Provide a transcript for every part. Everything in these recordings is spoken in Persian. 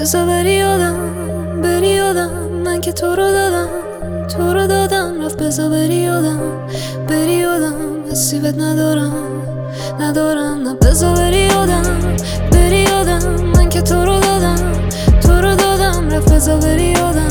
بذار بری یادم من که تو رو دادم رفت. بذار بری یادم حسی بهت ندارم نه. بذار بری یادم من که تو رو دادم رفت. بذار بری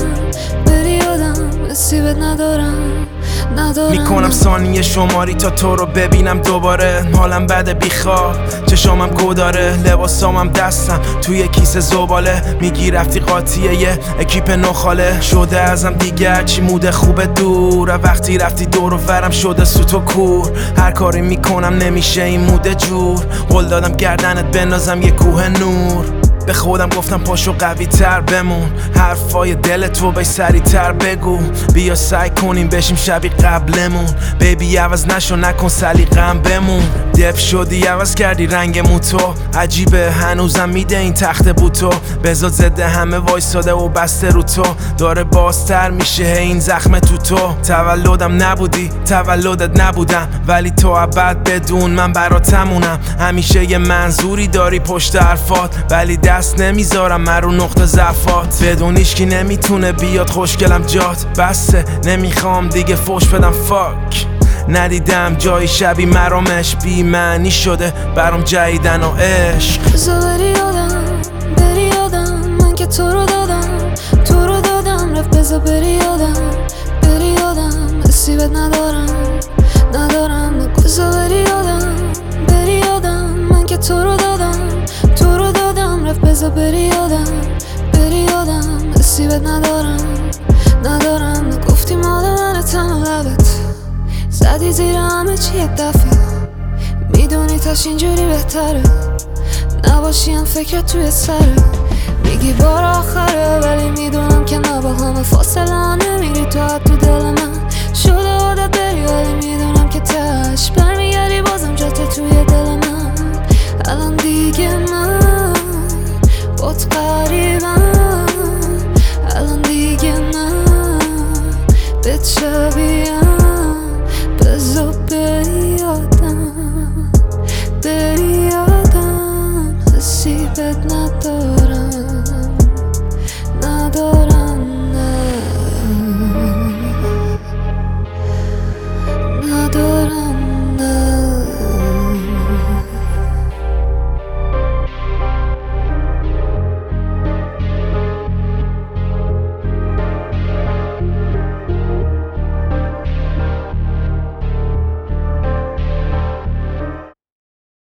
یادم حسی بهت ندارم میکنم ثانیه شماری تا تو رو ببینم دوباره. حالم بده بیخواب، چشامم گوداره، لباسامم دستم توی کیسه زباله. میگی رفتی قاطیه یه اکیپ نخاله. شده ازم دیگه چی موده خوبه دور. وقتی رفتی دور و برم شده سوت و کور. هر کاری میکنم نمیشه این موده جور. قول دادم گردنت بندازم یه کوه نور. به خودم گفتم پاشو قوی تر بمون. حرفای دل تو بای سریع تر بگو. بیا سعی کنیم بشیم شبیه قبلمون. بیبی عوض نشو نکن سلیقه‌ام بمون. دپ شدی عوض کردی رنگ موتو. عجیبه هنوزم میده این تخت بوتو. بزاد زده همه وایساده و بسته رو تو. داره بازتر میشه این زخم تو. تولدم نبودی تولدت نبودم، ولی تو ابد بدون من براتمونم. همیشه یه منظوری داری پشت حرفات، ولی دست نمیذارم من رو نقطه ضعفات. بدون هیچکی نمیتونه بیاد خوشگلم جات بسته. نمیخوام دیگه فوش بدم فاک. ندیدم جایی شبی مرامش بی معنی شده برام جدیدن و عشق. بذار بری یادم من که تو رو دادم رفت. بذار بری یادم حسی بهت ندارم. بذار بری یادم من که تو رو دادم رفت. بذار بری یادم حسی بهت ندارم. گفتی مال منه تن لبت، زدی زیر همه چی یک دفعه. میدونی تاش اینجوری بهتره نباشی هم فکرت توی سره. میگی بار آخره ولی میدونم که نه، با همه فاصله نمیری تو دل من. شده عادت بری ولی میدونم که تش برمیگردی بازم جات توی دل من. الان دیگه من بات قریبم، الان دیگه من بهت شبیهم.